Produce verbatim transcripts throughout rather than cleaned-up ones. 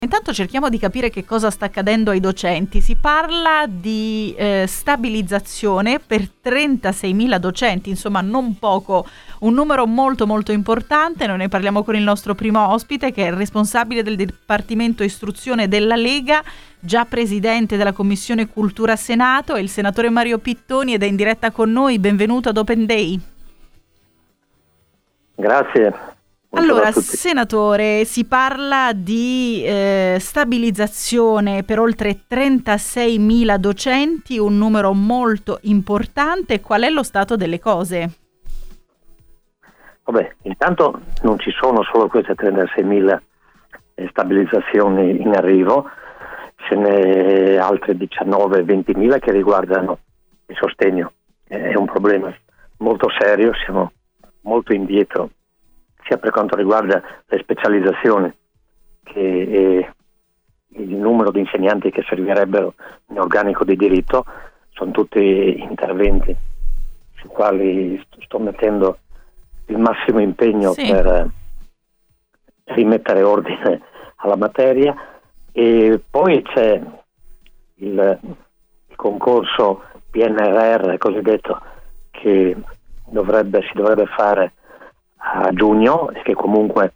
Intanto cerchiamo di capire che cosa sta accadendo ai docenti. Si parla di eh, stabilizzazione per trentaseimila docenti, insomma non poco, un numero molto molto importante. Noi ne parliamo con il nostro primo ospite, che è il responsabile del Dipartimento Istruzione della Lega, già presidente della Commissione Cultura Senato, è il senatore Mario Pittoni ed è in diretta con noi. Benvenuto ad Open Day. Grazie. Allora, senatore, si parla di eh, stabilizzazione per oltre trentaseimila docenti, un numero molto importante. Qual è lo stato delle cose? Vabbè, intanto non ci sono solo queste trentaseimila stabilizzazioni in arrivo, ce ne altre diciannove ventimila che riguardano il sostegno. È un problema molto serio, siamo molto indietro sia per quanto riguarda le specializzazioni che il numero di insegnanti che servirebbero in organico di diritto. Sono tutti interventi sui quali sto mettendo il massimo impegno sì. per rimettere ordine alla materia. E poi c'è il, il concorso P N R R cosiddetto che dovrebbe, si dovrebbe fare a giugno e che comunque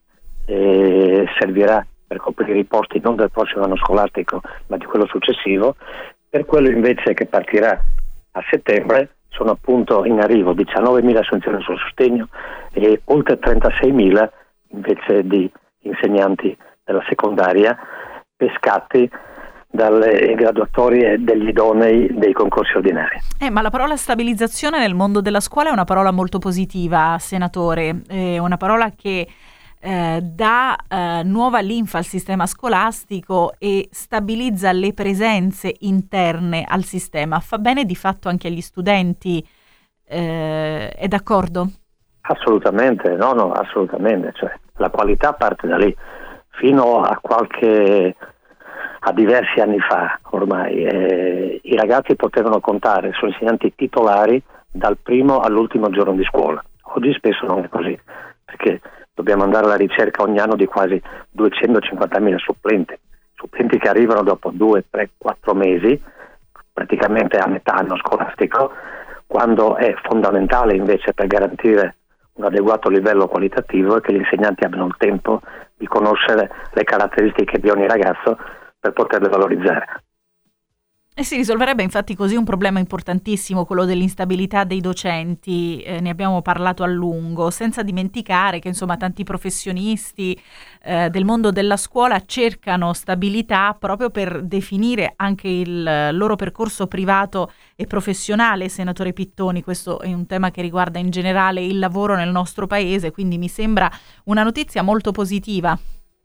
eh, servirà per coprire i posti non del prossimo anno scolastico ma di quello successivo. Per quello invece che partirà a settembre sono appunto in arrivo diciannovemila assunzioni sul sostegno e oltre trentaseimila invece di insegnanti della secondaria pescati dalle graduatorie degli idonei dei concorsi ordinari. Eh, ma la parola stabilizzazione nel mondo della scuola è una parola molto positiva, senatore, è una parola che eh, dà eh, nuova linfa al sistema scolastico e stabilizza le presenze interne al sistema. Fa bene di fatto anche agli studenti, eh, è d'accordo? Assolutamente, no, no, assolutamente, cioè la qualità parte da lì. Fino a qualche a diversi anni fa ormai eh, i ragazzi potevano contare su insegnanti titolari dal primo all'ultimo giorno di scuola. Oggi spesso non è così, perché dobbiamo andare alla ricerca ogni anno di quasi duecentocinquantamila supplenti, supplenti che arrivano dopo due, tre, quattro mesi, praticamente a metà anno scolastico, quando è fondamentale invece per garantire un adeguato livello qualitativo e che gli insegnanti abbiano il tempo di conoscere le caratteristiche di ogni ragazzo per poterle valorizzare. E si risolverebbe infatti così un problema importantissimo, quello dell'instabilità dei docenti, eh, ne abbiamo parlato a lungo, senza dimenticare che insomma tanti professionisti eh, del mondo della scuola cercano stabilità proprio per definire anche il loro percorso privato e professionale. Senatore Pittoni, questo è un tema che riguarda in generale il lavoro nel nostro paese, quindi mi sembra una notizia molto positiva.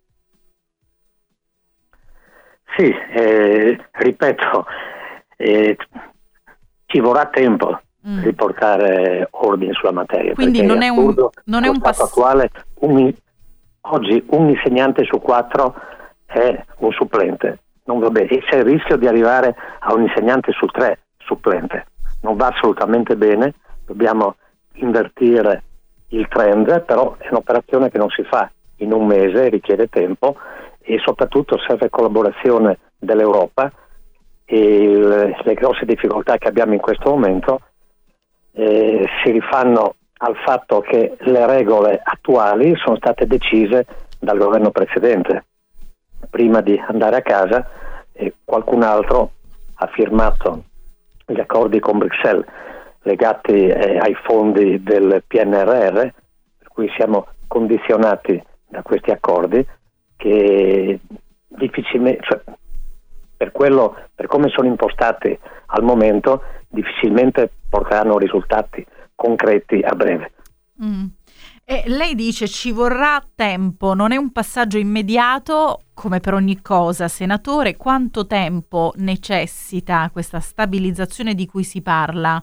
Sì, eh, ripeto, eh, ci vorrà tempo mm. riportare ordine sulla materia. Quindi non è un, non è un passo attuale. Un, oggi un insegnante su quattro è un supplente, non va bene, e c'è il rischio di arrivare a un insegnante su tre supplente. Non va assolutamente bene, dobbiamo invertire il trend, però è un'operazione che non si fa in un mese, richiede tempo. E soprattutto serve collaborazione dell'Europa e le, le grosse difficoltà che abbiamo in questo momento eh, si rifanno al fatto che le regole attuali sono state decise dal governo precedente. Prima di andare a casa eh, qualcun altro ha firmato gli accordi con Bruxelles legati eh, ai fondi del P N R R, per cui siamo condizionati da questi accordi che difficilmente, cioè, per quello, per come sono impostati al momento, difficilmente porteranno risultati concreti a breve. Mm. E lei dice ci vorrà tempo, non è un passaggio immediato, come per ogni cosa, senatore. Quanto tempo necessita questa stabilizzazione di cui si parla?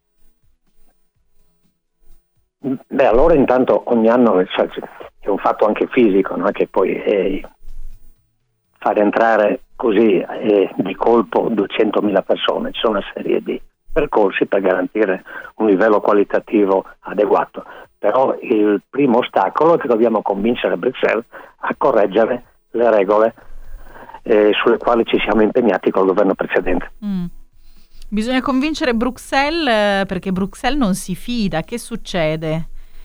Beh, allora intanto ogni anno, cioè, è un fatto anche fisico, no? Che poi eh, far entrare così eh, di colpo duecentomila persone, c'è una serie di percorsi per garantire un livello qualitativo adeguato, però il primo ostacolo è che dobbiamo convincere Bruxelles a correggere le regole eh, sulle quali ci siamo impegnati col governo precedente. Mm. Bisogna convincere Bruxelles, perché Bruxelles non si fida. Che succede?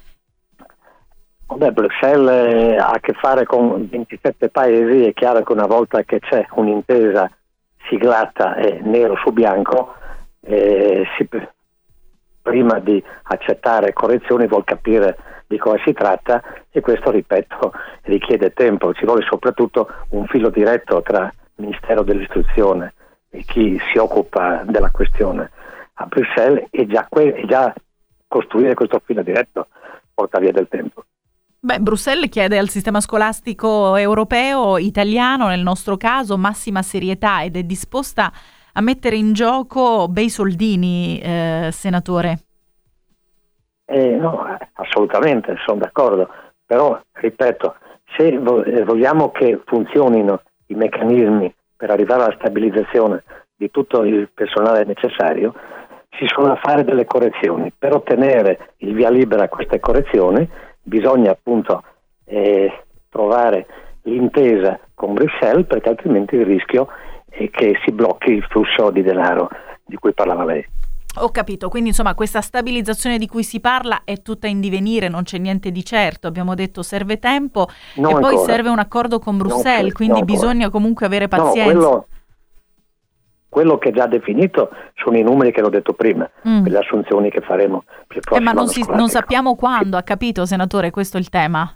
Beh, Bruxelles ha a che fare con ventisette paesi. È chiaro che una volta che c'è un'intesa siglata eh, nero su bianco, eh, si, prima di accettare correzioni vuol capire di cosa si tratta, e questo, ripeto, richiede tempo. Ci vuole soprattutto un filo diretto tra il Ministero dell'Istruzione e chi si occupa della questione a Bruxelles, e già, que- e già costruire questo filo diretto porta via del tempo. Beh, Bruxelles chiede al sistema scolastico europeo, italiano nel nostro caso, massima serietà ed è disposta a mettere in gioco bei soldini, eh, senatore. Eh, no, assolutamente, sono d'accordo, però, ripeto, se vo- vogliamo che funzionino i meccanismi per arrivare alla stabilizzazione di tutto il personale necessario, si sono a fare delle correzioni. Per ottenere il via libera a queste correzioni bisogna appunto eh, trovare l'intesa con Bruxelles, perché altrimenti il rischio è che si blocchi il flusso di denaro di cui parlava lei. Ho capito, quindi insomma questa stabilizzazione di cui si parla è tutta in divenire, non c'è niente di certo, abbiamo detto serve tempo non e ancora. Poi serve un accordo con Bruxelles, non, quindi non bisogna comunque avere pazienza. No, quello, quello che è già definito sono i numeri che l'ho detto prima, mm. per le assunzioni che faremo per il prossimo eh, ma non, anno si, scolastico. non sappiamo quando, ha capito, senatore, questo è il tema?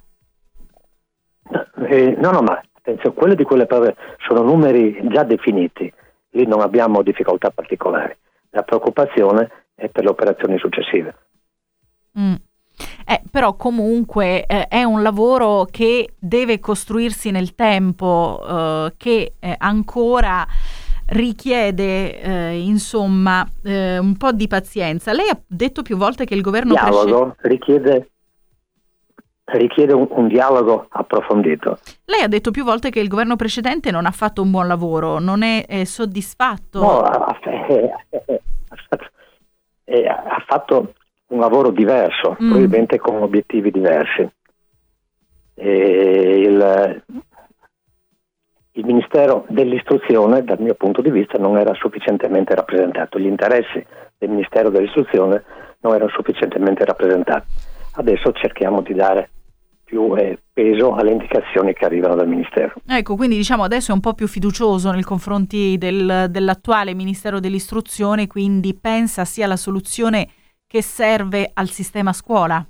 Eh, no, no, ma attenzione, quelle di quelle parole sono numeri già definiti, lì non abbiamo difficoltà particolari. La preoccupazione è per le operazioni successive. Mm. Eh, però comunque eh, è un lavoro che deve costruirsi nel tempo, eh, che eh, ancora richiede eh, insomma eh, un po' di pazienza. Lei ha detto più volte che il governo dialogo precedente richiede, richiede un, un dialogo approfondito. Lei ha detto più volte che il governo precedente non ha fatto un buon lavoro, non è, è soddisfatto. No, ha, eh, eh, eh, ha fatto un lavoro diverso, mm. probabilmente con obiettivi diversi. E il, il Ministero dell'Istruzione, dal mio punto di vista, non era sufficientemente rappresentato. Gli interessi del Ministero dell'Istruzione non erano sufficientemente rappresentati. Adesso cerchiamo di dare più eh, peso alle indicazioni che arrivano dal Ministero. Ecco, quindi diciamo adesso è un po' più fiducioso nei confronti del, dell'attuale Ministero dell'Istruzione, quindi pensa sia la soluzione che serve al sistema scuola.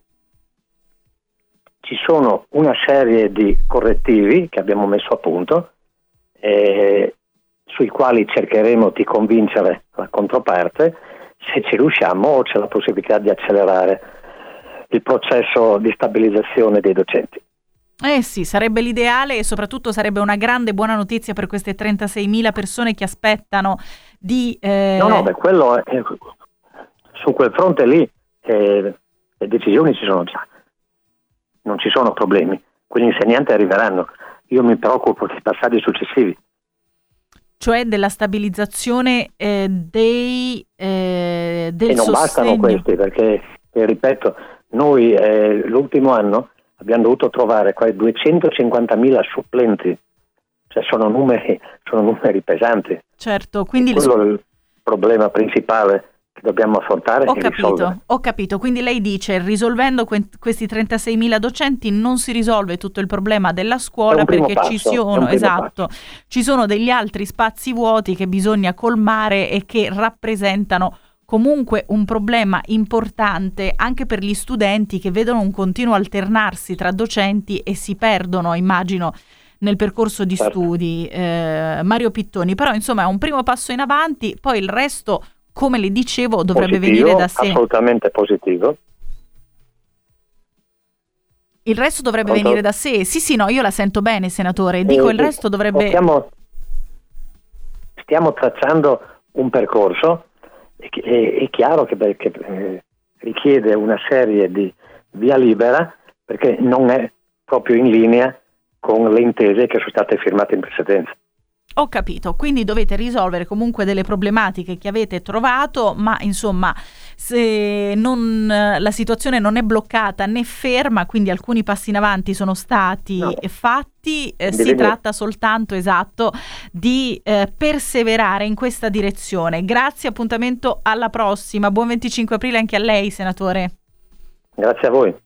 Ci sono una serie di correttivi che abbiamo messo a punto, eh, sui quali cercheremo di convincere la controparte. Se ci riusciamo c'è la possibilità di accelerare il processo di stabilizzazione dei docenti. Eh sì, sarebbe l'ideale e soprattutto sarebbe una grande buona notizia per queste trentaseimila persone che aspettano di... Eh... No, no, beh, quello è, su quel fronte lì eh, le decisioni ci sono già, non ci sono problemi, quegli insegnanti arriveranno. Io mi preoccupo dei passaggi successivi. Cioè della stabilizzazione eh, dei eh, del e non sostegno. Bastano questi, perché, eh, ripeto, noi eh, l'ultimo anno abbiamo dovuto trovare quasi duecentocinquantamila supplenti, cioè sono numeri, sono numeri pesanti. Certo, quindi quello è il problema principale che dobbiamo affrontare ho e capito, risolvere. Ho capito, quindi lei dice risolvendo que- questi trentaseimila docenti non si risolve tutto il problema della scuola, perché passo, ci sono, esatto, passo. ci sono degli altri spazi vuoti che bisogna colmare e che rappresentano comunque un problema importante anche per gli studenti che vedono un continuo alternarsi tra docenti e si perdono, immagino, nel percorso di certo. studi. Eh, Mario Pittoni, però insomma è un primo passo in avanti, poi il resto, come le dicevo, dovrebbe positivo, venire da sé. Assolutamente positivo. Il resto dovrebbe Pronto? venire da sé. Sì, sì, no, io la sento bene, senatore. Dico, eh, il resto dovrebbe... Stiamo, stiamo tracciando un percorso. È, è chiaro che, che eh, richiede una serie di via libera, perché non è proprio in linea con le intese che sono state firmate in precedenza. Ho capito, quindi dovete risolvere comunque delle problematiche che avete trovato, ma insomma se non, la situazione non è bloccata né ferma, quindi alcuni passi in avanti sono stati no. fatti, eh, si tratta soltanto, esatto, di eh, perseverare in questa direzione. Grazie, appuntamento alla prossima. Buon venticinque aprile anche a lei, senatore. Grazie a voi.